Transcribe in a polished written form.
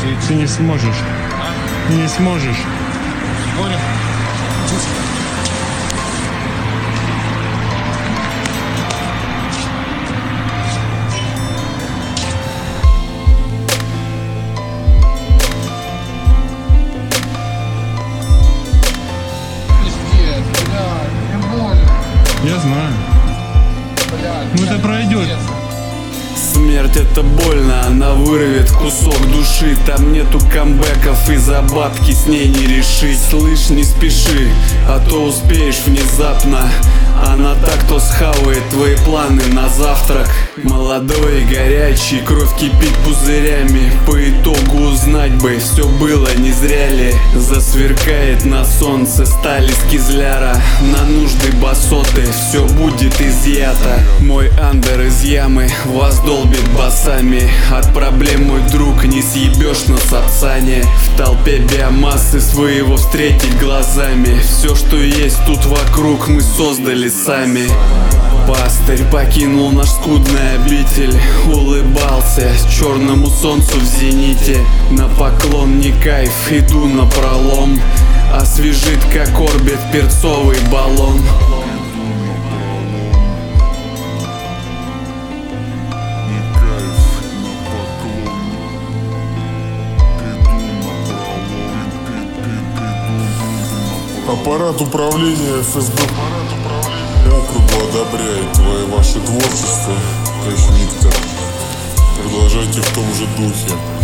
Ты не сможешь. Ты не сможешь. Понял? Пиздец, блядь, мне больно, Я знаю. блядь. Ну это пройдет. Смерть это больно, она вырвет кусок души. Там нету камбэков и за бабки с ней не решить. Слышь, не спеши, а то успеешь внезапно. Она так то схавает твои планы на завтрак. Молодой и горячий, кровь кипит пузырями. По итогу узнать бы, все было не зря ли. Засверкает на солнце сталь из кизляра. На нужды басоты все будет изъято. Мой андер из ямы вас долбит басами. От проблем, мой друг, не съебешь на сапсане. В толпе биомассы своего встретить глазами. Все, что есть тут вокруг, мы создали сами. Пастырь покинул наш скудный обитель. Улыбался черному солнцу в зените. На поклон не кайф, иду на пролом. Освежит как орбит перцовый баллон. Аппарат управления ФСБ округу одобряет ваше творчество, товарищ Виктор. Продолжайте в том же духе.